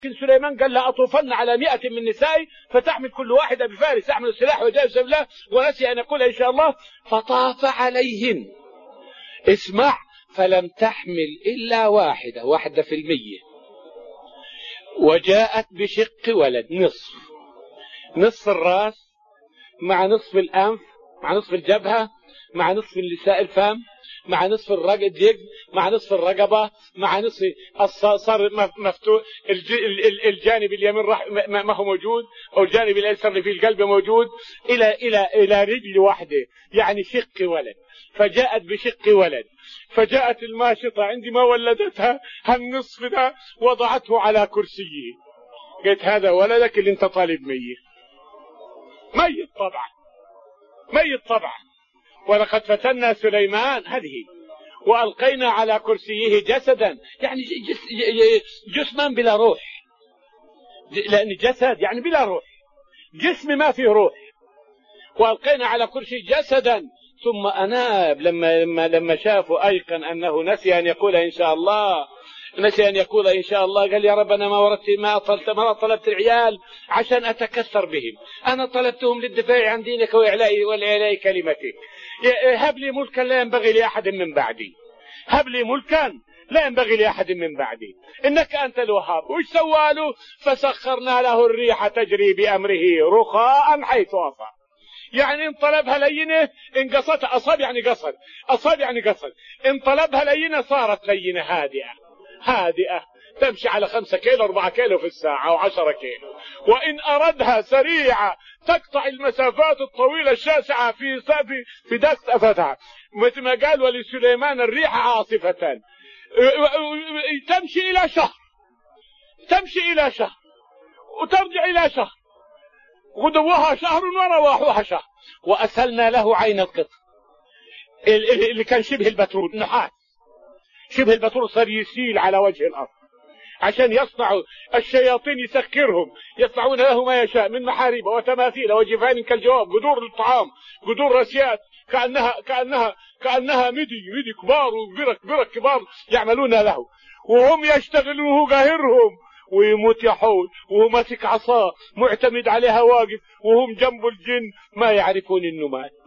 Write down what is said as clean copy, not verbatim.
سليمان قال لا أطوفن على 100 من نسائي فتحمل كل واحدة بفارس يحمل السلاح وجاء سبيل الله، ونسي أن يقول إن شاء الله فطاف عليهن. اسمع، فلم تحمل إلا واحدة في المية، وجاءت بشق ولد، نصف الرأس مع نصف الأنف مع نصف الجبهة مع نصف اللساء الفم مع نصف الجلد مع نصف الرقبة مع نصف الصار مفتوح، الجانب اليمين ما هو موجود، أو الجانب الأيسر اللي في القلب موجود، إلى رجل واحدة، يعني شق ولد. فجاءت بشق ولد، فجاءت الماشطة عندما ولدتها هالنصف ده وضعته على كرسيه، قلت هذا ولدك اللي انت طالب ميت طبعا. ولقد فتنا سليمان هذه وألقينا على كرسيه جسدا، يعني جسما بلا روح، لأن جسد يعني بلا روح، جسم ما فيه روح. وألقينا على كرسي جسدا ثم أناب لما شافوا أيقن أنه نسي أن يقول إن شاء الله، قال يا رب أنا ما طلبت العيال عشان أتكثر بهم، أنا طلبتهم للدفاع عن دينك وإعلاء كلمتك. هب لي ملكا لا ينبغي لأحد من بعدي، إنك أنت الوهاب. وش سواله؟ فسخرنا له الريح تجري بأمره رخاء حيث أصاب، يعني إن طلبها لينة انقصت، أصاب يعني قصد، إن طلبها لينة صارت لينة هادئة تمشي على 5 كيلو 4 كيلو في الساعة و10 كيلو، وإن أردها سريعة تقطع المسافات الطويلة الشاسعة في دقت أفتها، مثل ما قال ولسليمان الريح عاصفة تمشي إلى شهر وترجع إلى شهر، غدوها شهر ورواحها شهر. وأسلنا له عين القط اللي كان شبه البترول، نحاس شبه البترول، صار يسيل على وجه الأرض عشان يصنعوا الشياطين، يصنعون له ما يشاء من محاريب وتماثيل وجفان كالجواب، قدور للطعام، قدور راسيات كأنها مدي كبار وبرك كبار يعملون له، وهم يشتغلون قاهرهم ويموت يحول، وهو ماسك عصا معتمد عليها واقف، وهم جنب الجن ما يعرفون انه مات.